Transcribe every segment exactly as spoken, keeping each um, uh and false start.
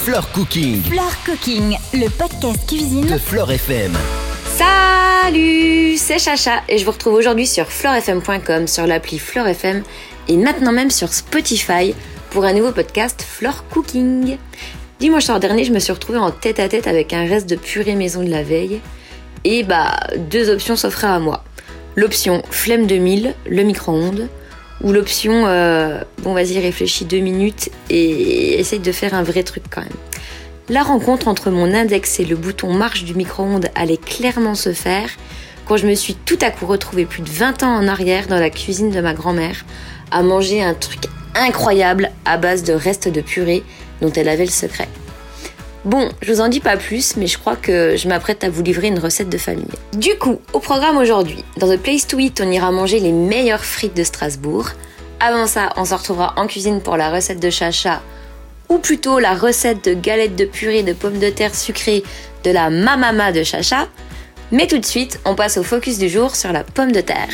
Flore Cooking. Flore Cooking, le podcast cuisine de Flore F M. Salut, c'est Chacha et je vous retrouve aujourd'hui sur flore f m point com, sur l'appli Flore F M et maintenant même sur Spotify pour un nouveau podcast Flore Cooking. Dimanche soir dernier, je me suis retrouvée en tête à tête avec un reste de purée maison de la veille et bah deux options s'offraient à moi. L'option flemme de mille, le micro-ondes, ou l'option euh, bon vas-y réfléchis deux minutes et essaye de faire un vrai truc quand même. La rencontre entre mon index et le bouton marche du micro-ondes allait clairement se faire quand je me suis tout à coup retrouvée plus de vingt ans en arrière dans la cuisine de ma grand-mère à manger un truc incroyable à base de restes de purée dont elle avait le secret. Bon, je vous en dis pas plus, mais je crois que je m'apprête à vous livrer une recette de famille. Du coup, au programme aujourd'hui, dans The Place to Eat, on ira manger les meilleures frites de Strasbourg. Avant ça, on se retrouvera en cuisine pour la recette de Chacha, ou plutôt la recette de galettes de purée de pommes de terre sucrées de la mamama de Chacha. Mais tout de suite, on passe au focus du jour sur la pomme de terre.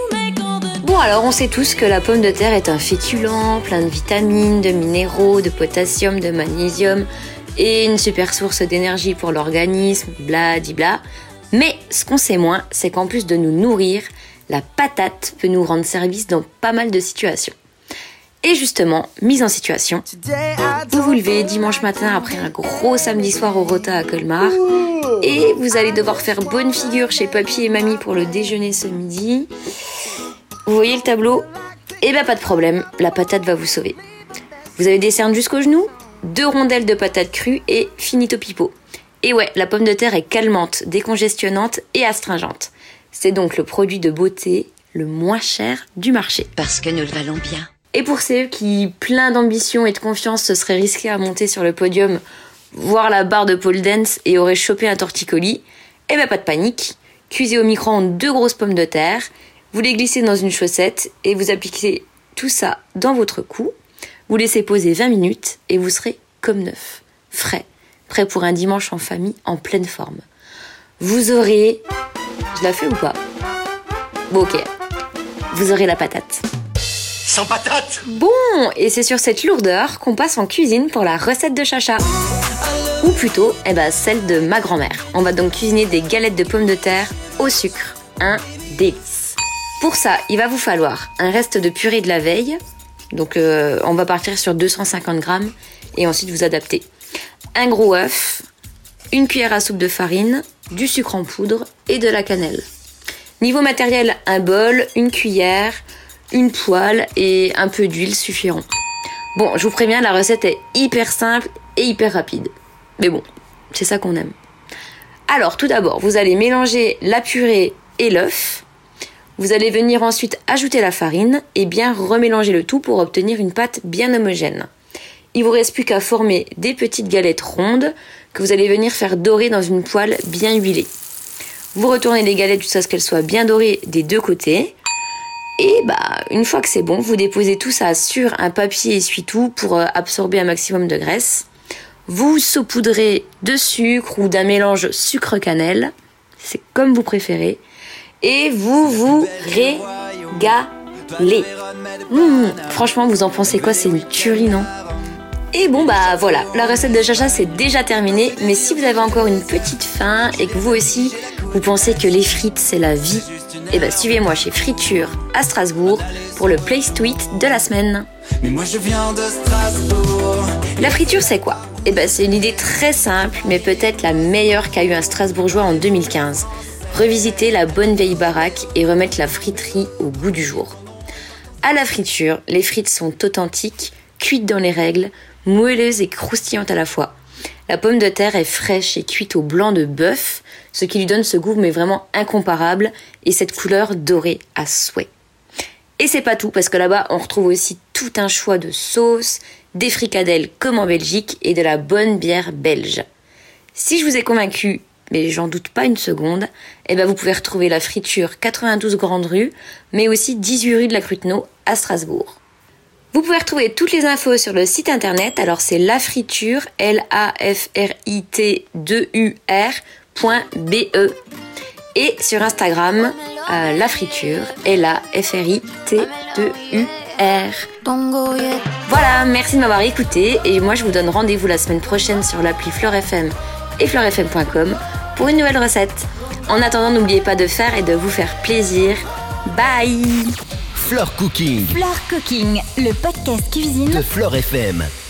Bon alors, on sait tous que la pomme de terre est un féculent, plein de vitamines, de minéraux, de potassium, de magnésium et une super source d'énergie pour l'organisme, bladibla. Mais ce qu'on sait moins, c'est qu'en plus de nous nourrir, la patate peut nous rendre service dans pas mal de situations. Et justement, mise en situation, vous vous levez dimanche matin après un gros samedi soir au Rota à Colmar et vous allez devoir faire bonne figure chez papy et mamie pour le déjeuner ce midi. Vous voyez le tableau ? Eh ben pas de problème, la patate va vous sauver. Vous avez des cernes jusqu'aux genoux ? Deux rondelles de patates crues et finito pipo. Et ouais, la pomme de terre est calmante, décongestionnante et astringente. C'est donc le produit de beauté le moins cher du marché. parce que nous le valons bien. Et pour ceux qui, pleins d'ambition et de confiance, se seraient risqués à monter sur le podium, voir la barre de pole dance et auraient chopé un torticolis, eh ben pas de panique. Cuisez au micro-ondes deux grosses pommes de terre, vous les glissez dans une chaussette et vous appliquez tout ça dans votre cou. Vous laissez poser vingt minutes et vous serez comme neuf, frais, prêt pour un dimanche en famille en pleine forme. Vous aurez... Je la fais ou pas ? Bon ok, vous aurez la patate. Sans patate. Bon, et c'est sur cette lourdeur qu'on passe en cuisine pour la recette de Chacha. Ou plutôt, eh ben, celle de ma grand-mère. On va donc cuisiner des galettes de pommes de terre au sucre. Un délice. Pour ça, il va vous falloir un reste de purée de la veille. Donc euh, on va partir sur deux cent cinquante grammes et ensuite vous adaptez. Un gros œuf, une cuillère à soupe de farine, du sucre en poudre et de la cannelle. Niveau matériel, un bol, une cuillère, une poêle et un peu d'huile suffiront. Bon, je vous préviens, la recette est hyper simple et hyper rapide. Mais bon, c'est ça qu'on aime. Alors tout d'abord, vous allez mélanger la purée et l'œuf. Vous allez venir ensuite ajouter la farine et bien remélanger le tout pour obtenir une pâte bien homogène. Il vous reste plus qu'à former des petites galettes rondes que vous allez venir faire dorer dans une poêle bien huilée. Vous retournez les galettes jusqu'à ce qu'elles soient bien dorées des deux côtés. Et bah, une fois que c'est bon, vous déposez tout ça sur un papier essuie-tout pour absorber un maximum de graisse. Vous saupoudrez de sucre ou d'un mélange sucre-cannelle, c'est comme vous préférez. Et vous vous régalez. Mmh, franchement, vous en pensez quoi ? C'est une tuerie, non ? Et bon bah voilà, la recette de Chacha c'est déjà terminé. Mais si vous avez encore une petite faim et que vous aussi, vous pensez que les frites c'est la vie, et bah suivez-moi chez Friture à Strasbourg pour le Place to Eat de la semaine. Mais moi je viens de Strasbourg. La friture c'est quoi ? Et bah c'est une idée très simple, mais peut-être la meilleure qu'a eu un Strasbourgeois en deux mille quinze. Revisiter la bonne vieille baraque et remettre la friterie au goût du jour. À la friture, les frites sont authentiques, cuites dans les règles, moelleuses et croustillantes à la fois. La pomme de terre est fraîche et cuite au blanc de bœuf, ce qui lui donne ce goût mais vraiment incomparable et cette couleur dorée à souhait. Et c'est pas tout, parce que là-bas on retrouve aussi tout un choix de sauces, des fricadelles comme en Belgique et de la bonne bière belge. Si je vous ai convaincu, mais j'en doute pas une seconde, eh ben vous pouvez retrouver la friture quatre-vingt-douze Grande Rue, mais aussi dix-huit rue de la Cruteno à Strasbourg. Vous pouvez retrouver toutes les infos sur le site internet, alors c'est la friture, L A F R I T deux U R point B E. Et sur Instagram, euh, la friture, L A F R I T deux U R. Voilà, merci de m'avoir écouté et moi je vous donne rendez-vous la semaine prochaine sur l'appli Flore F M et flore f m point com pour une nouvelle recette. En attendant, n'oubliez pas de faire et de vous faire plaisir. Bye. Flore Cooking. Flore Cooking, le podcast cuisine de Flore F M.